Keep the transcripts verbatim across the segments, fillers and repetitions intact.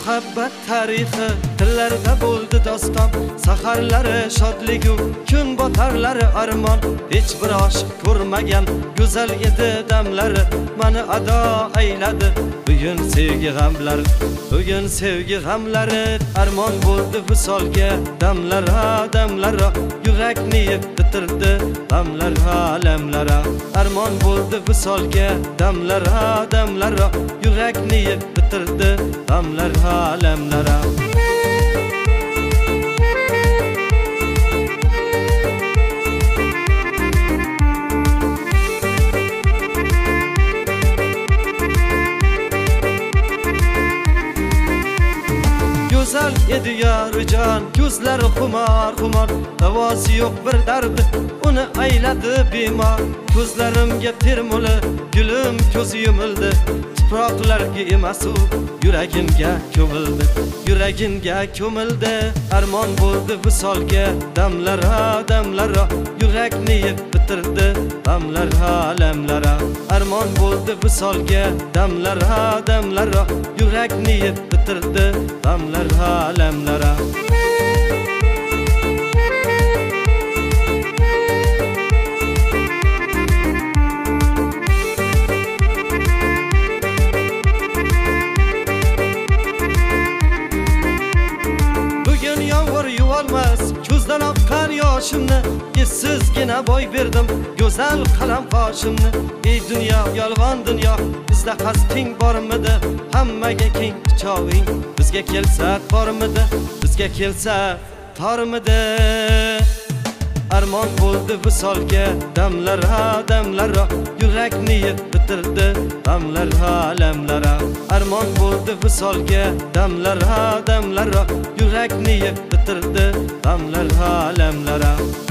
muhabbat tarixi tillarda bo'ldi doston, saharlari shodligu kun botarlari armon. Hech bir oshiq ko'rmagan go'zal edi damlari, meni ado ayladi bugun sevgi g'amlari. Bugun sevgi g'amlari armon bo'ldi visolga, damlar ha damlar, yurakni yeb bitirdi g'amlar alamlara. Armon bo'ldi visolga, damlar ha damlar, yurakni yeb bitirdi g'amlar alamlara. Güzel edi yarıcan, gözleri kumar kumar, davası yok bir derdi, onu ayladı bimar. Gözlerimge termuli, gülüm ko'zi yumildi, tuproqlarga emasu yuragimga ko'mildi, yuragimga ko'mildi. Armon bo'ldi visolga, damlar ha damlar, yurakni yeb bitirdi g'amlar alamlara. Armon bo'ldi visolga, damlar ha damlar, yurakni yeb bitirdi g'amlar alamlara. Bugun yomg'ir yuvolmas ko'zdan oqqan yoshimni, essizgina boy berdim go'zal qalam qoshimni. Ey dunyo, yolg'on dunyo, bizda qasding bormidi? Hammaga keng quchog'ing bizga kelsa tormidi? Bizga kelsa tormidi? Armon bo'ldi visolga, damlar ha damlar, yurakni yeb bitirdi g'amlar alamlara. Armon bo'ldi visolga, damlar ha damlar, yurakni yeb bitirdi g'amlar alamlara.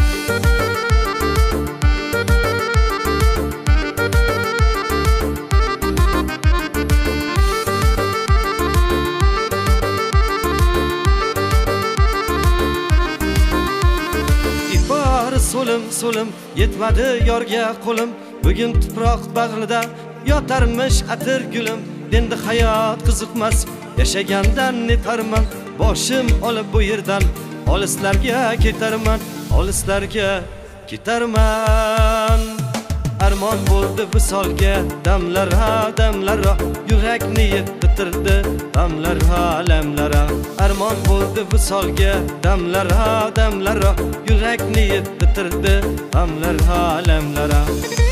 So'lim so'lim yetmadi yorga qo'lim, bugun tuproq bag'rida yotarmish atir gulim. Endi hayot qiziqmas, yashagandan netarman, boshim olib bu yerdan olislarga ketarman, olislarga ketarman. Armon bo'ldi visolga, damlar ha damlar, yurakni yeb bitirdi g'amlar alamlara. Armon bo'ldi visolga, damlar ha damlar, yurakni yeb bitirdi g'amlar alamlara.